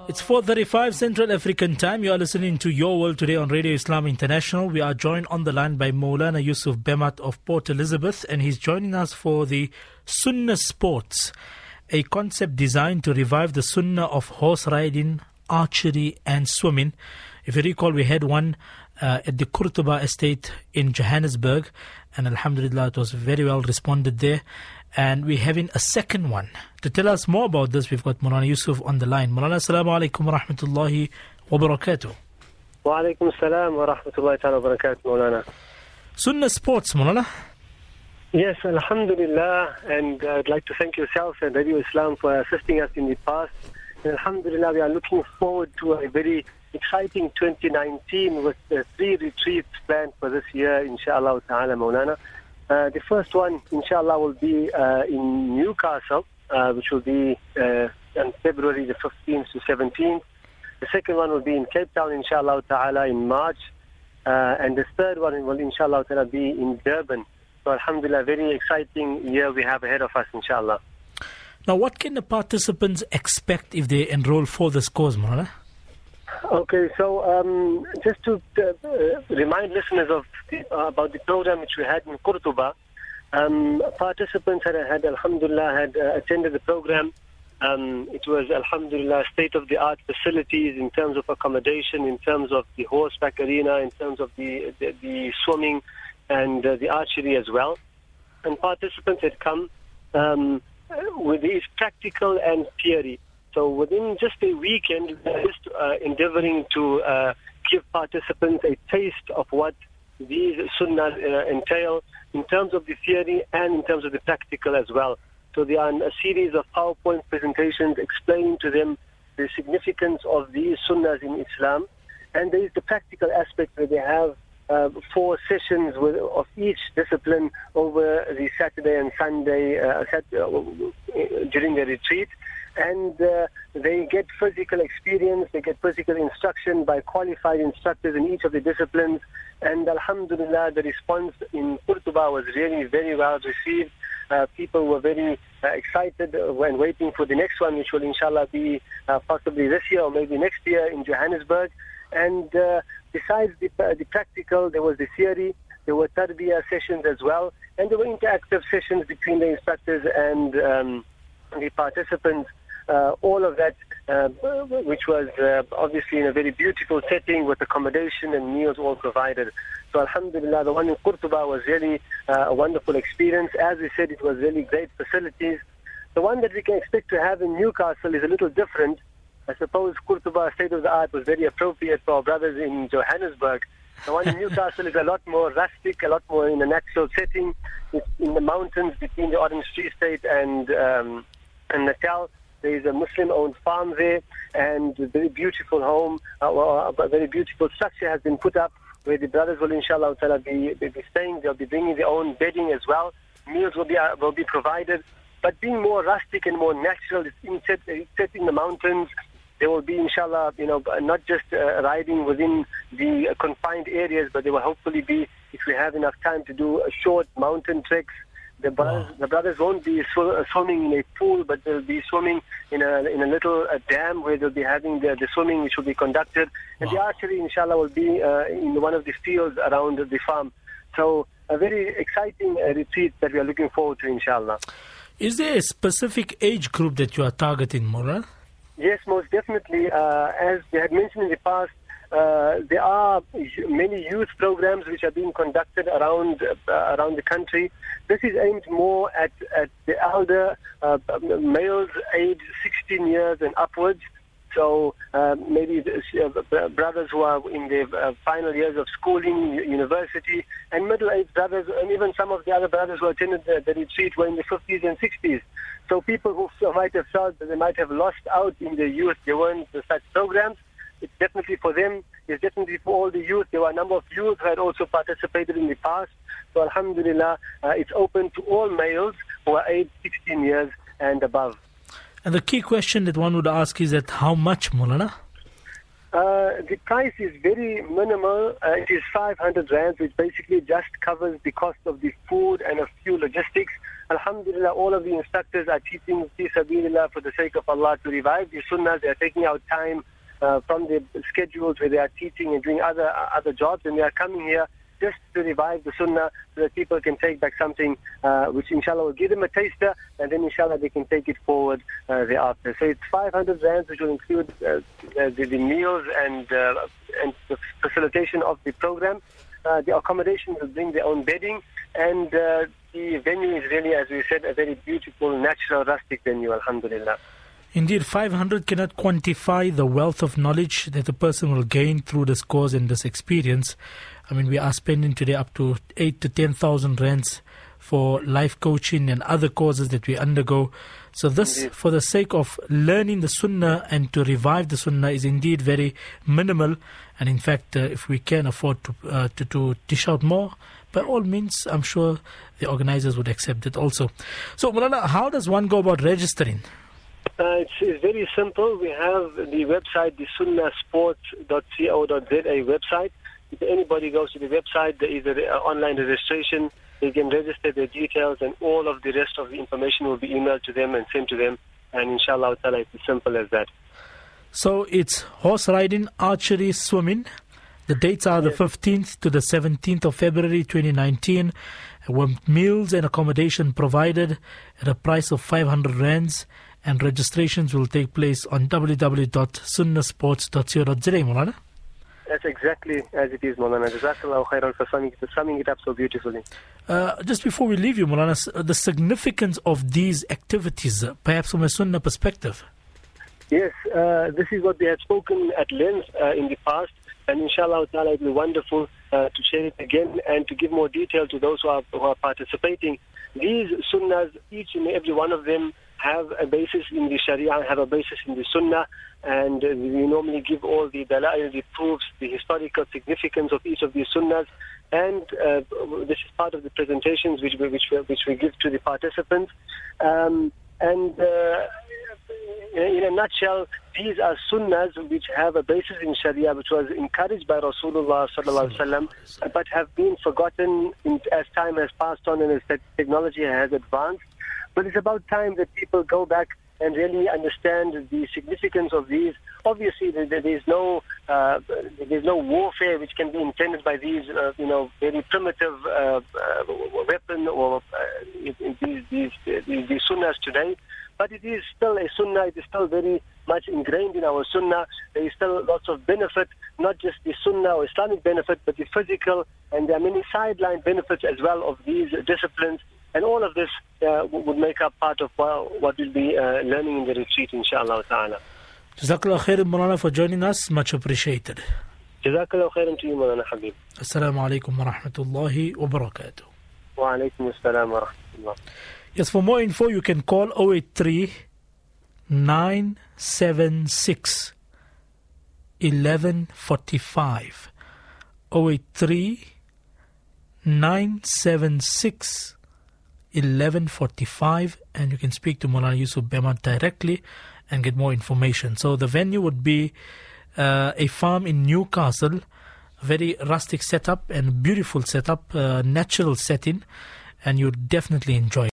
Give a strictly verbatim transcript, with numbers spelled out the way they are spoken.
It's four thirty-five Central African Time. You are listening to Your World Today on Radio Islam International. We are joined on the line by Maulana Yusuf Bemat of Port Elizabeth, and he's joining us for the Sunnah Sports, a concept designed to revive the Sunnah of horse riding, archery and swimming. If you recall, we had one uh, at the Kurtuba estate in Johannesburg, and alhamdulillah, it was very well responded there. And we're having a second one. To tell us more about this, we've got Maulana Yusuf on the line. Maulana, assalamu alaikum wa rahmatullahi wa barakatuh. Wa alaikum assalam wa rahmatullahi wa barakatuh, Maulana. Sunnah Sports, Maulana. Yes, alhamdulillah. And uh, I'd like to thank yourself and Radio Islam for assisting us in the past. And alhamdulillah, we are looking forward to a very exciting twenty nineteen with uh, three retreats planned for this year, inshallah ta'ala, Maulana. Uh, the first one, inshallah, will be uh, in Newcastle, uh, which will be uh, on February the fifteenth to seventeenth. The second one will be in Cape Town, inshallah ta'ala, in March. Uh, and the third one will, inshallah ta'ala, be in Durban. So, alhamdulillah, very exciting year we have ahead of us, inshallah. Now, what can the participants expect if they enroll for this course, Maulana? Okay, so um, just to uh, uh, remind listeners of the, uh, about the program which we had in Kurtuba, um, participants had, had alhamdulillah, had uh, attended the program. Um, it was, alhamdulillah, state-of-the-art facilities in terms of accommodation, in terms of the horseback arena, in terms of the, the, the swimming and uh, the archery as well. And participants had come um, with these practical and theory. So within just a weekend, we're just uh, endeavoring to uh, give participants a taste of what these sunnahs uh, entail in terms of the theory and in terms of the practical as well. So there are a series of PowerPoint presentations explaining to them the significance of these sunnahs in Islam. And there is the practical aspect where they have uh, four sessions with, of each discipline over the Saturday and Sunday uh, Saturday, uh, during the retreat. And uh, they get physical experience, they get physical instruction by qualified instructors in each of the disciplines. And alhamdulillah, the response in Kurtuba was really very well received. Uh, people were very uh, excited when waiting for the next one, which will inshallah be uh, possibly this year or maybe next year in Johannesburg. And uh, besides the, uh, the practical, there was the theory, there were tarbiyah sessions as well, and there were interactive sessions between the instructors and um, the participants. Uh, all of that, uh, which was uh, obviously in a very beautiful setting with accommodation and meals all provided. So alhamdulillah, the one in Kurtuba was really uh, a wonderful experience. As we said, it was really great facilities. The one that we can expect to have in Newcastle is a little different. I suppose Kurtuba, state of the art, was very appropriate for our brothers in Johannesburg. The one in Newcastle is a lot more rustic, a lot more in a natural setting. It's in the mountains between the Orange Free State and, um, and Natal. There is a Muslim-owned farm there, and a very beautiful home, uh, a very beautiful structure has been put up where the brothers will, inshallah, be, be staying. They'll be bringing their own bedding as well. Meals will be uh, will be provided. But being more rustic and more natural, it's in set, it's set in the mountains. There will be, inshallah, you know, not just uh, riding within the uh, confined areas, but there will hopefully be, if we have enough time, to do a short mountain treks. The brothers, wow. the brothers won't be sw- swimming in a pool, but they'll be swimming in a in a little uh, dam where they'll be having the, the swimming, which will be conducted. And wow. the archery, inshallah, will be uh, in one of the fields around the farm. So a very exciting uh, retreat that we are looking forward to, inshallah. Is there a specific age group that you are targeting, Maulana? Yes, most definitely. Uh, as we had mentioned in the past, Uh, there are many youth programs which are being conducted around uh, around the country. This is aimed more at, at the elder uh, males aged sixteen years and upwards. So uh, maybe uh, brothers who are in their uh, final years of schooling, university, and middle-aged brothers, and even some of the other brothers who attended the, the retreat were in the fifties and sixties. So people who might have felt that they might have lost out in their youth, there weren't such programs. It's definitely for them. It's definitely for all the youth. There were a number of youth who had also participated in the past. So alhamdulillah, uh, it's open to all males who are aged sixteen years and above. And the key question that one would ask is that how much, Maulana? Uh, the price is very minimal. Uh, it is five hundred rands, which basically just covers the cost of the food and a few logistics. Alhamdulillah, all of the instructors are teaching fi sabilillah for the sake of Allah to revive the sunnahs. They are taking out time uh, from their schedules where they are teaching and doing other uh, other jobs, and they are coming here just to revive the sunnah so that people can take back something uh, which inshallah will give them a taster, and then inshallah they can take it forward uh, thereafter. So it's five hundred rands, which will include uh, the, the meals and, uh, and the facilitation of the program. Uh, the accommodation will bring their own bedding, and uh, the venue is really, as we said, a very beautiful, natural, rustic venue, alhamdulillah. Indeed, five hundred cannot quantify the wealth of knowledge that a person will gain through this course and this experience. I mean, we are spending today up to eight to ten thousand rands for life coaching and other courses that we undergo. So this, indeed, for the sake of learning the sunnah and to revive the sunnah, is indeed very minimal. And in fact, uh, if we can afford to, uh, to to dish out more, by all means, I'm sure the organizers would accept it also. So, Maulana, how does one go about registering? Uh, it's, it's very simple. We have the website, the sunnah sports dot co dot za website. If anybody goes to the website, there is an online registration. They can register their details, and all of the rest of the information will be emailed to them and sent to them. And inshallah, it's as simple as that. So it's horse riding, archery, swimming. The dates are the fifteenth to the seventeenth of February twenty nineteen, with meals and accommodation provided at a price of five hundred rands, and registrations will take place on w w w dot sunnah sports dot co dot za, Maulana. That's exactly as it is, Maulana. Jazakallahu khairan for summing, for summing it up so beautifully. Uh, just before we leave you, Maulana, the significance of these activities, perhaps from a sunnah perspective. Yes, uh, this is what we had spoken at length uh, in the past, and inshallah ta'ala it will be wonderful uh, to share it again and to give more detail to those who are, who are participating. These sunnahs, each and every one of them, have a basis in the Sharia, have a basis in the Sunnah, and uh, we normally give all the dalail, the proofs, the historical significance of each of these Sunnahs, and uh, this is part of the presentations which we, which we, which we give to the participants. Um, and uh, in a nutshell, these are Sunnahs which have a basis in Sharia, which was encouraged by Rasulullah sallallahu alaihi wasallam, but have been forgotten in, as time has passed on and as te- technology has advanced. But it's about time that people go back and really understand the significance of these. Obviously, there, there is no uh, there's no warfare which can be intended by these, uh, you know, very primitive uh, uh, weapon or uh, these, these, these, these sunnahs today. But it is still a sunnah. It is still very much ingrained in our sunnah. There is still lots of benefit, not just the sunnah or Islamic benefit, but the physical, and there are many sideline benefits as well of these disciplines. And all of this uh, would make up part of well, what we'll be uh, learning in the retreat, inshallah ta'ala. Jazakallah khairan, Maulana, for joining us. Much appreciated. Jazakallah khairan to you, Maulana Habib. Assalamu alaikum wa rahmatullahi wa barakatuh. Wa alaikum assalam wa rahmatullah. Yes, for more info, you can call zero eight three, nine seven six, one one four five. zero eight three, nine seven six, eleven forty-five, and you can speak to Maulana Yusuf Behmat directly and get more information. So the venue would be uh, a farm in Newcastle, a very rustic setup and beautiful setup, uh, natural setting, and you'd definitely enjoy it.